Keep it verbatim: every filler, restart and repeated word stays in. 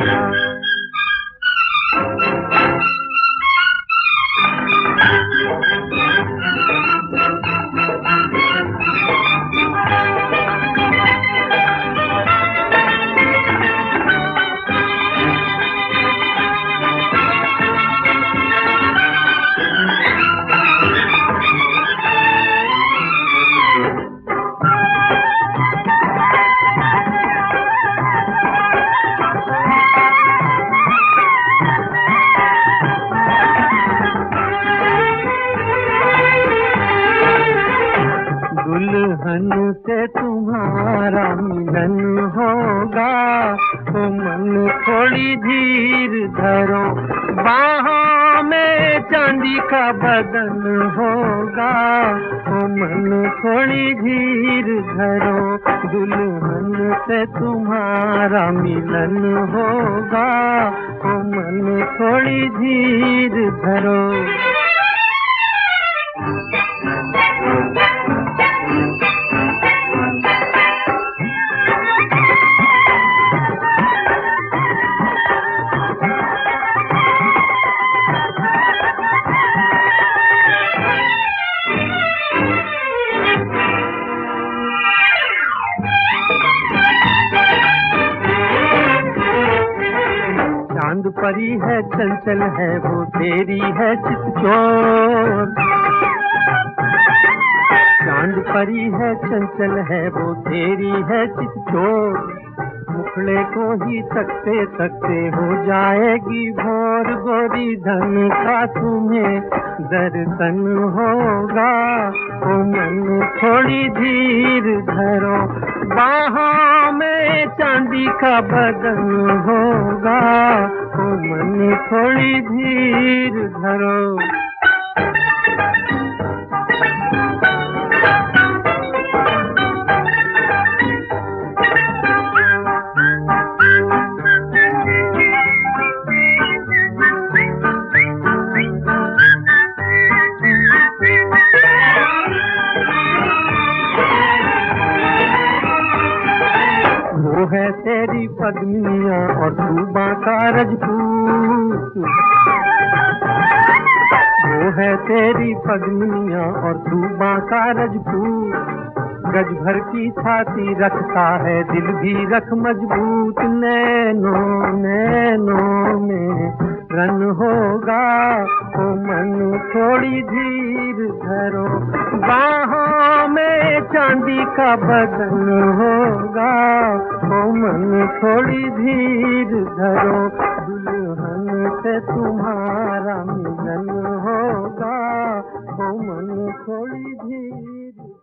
दुल्हन से तुम्हारा मिलन होगा, तो मन थोड़ी धीर धरो, बाहों में चांदी का बदन होगा, तो मन थोड़ी धीर धरो। दुल्हन से तुम्हारा मिलन होगा, तो मन थोड़ी धीर धरो। चांद परी है चंचल है वो तेरी है चितचोर, चांद परी है चंचल है वो तेरी है चितचोर, मुखड़े को ही तकते तकते हो जाएगी भोर, गोरी धन का तुम्हें दर्शन होगा, ओ मन थोड़ी धीर धरो, बाहों में चांदी का बदन होगा, ओ मन थोड़ी धीर धरो। वो है तेरी पद्मिनिया और तू बांका रजपूत, वो है तेरी पद्मिनिया और तू बांका रजपूत, गज भर की छाती रखता है दिल भी रख मजबूत, नैनों नैनों में रन होगा, ओ मन थोड़ी धीर धरो, बाहों में चांदी का बदन होगा, ओ मन थोड़ी धीर धरो। दुल्हन से तुम्हारा मिलन होगा, ओ मन थोड़ी धीर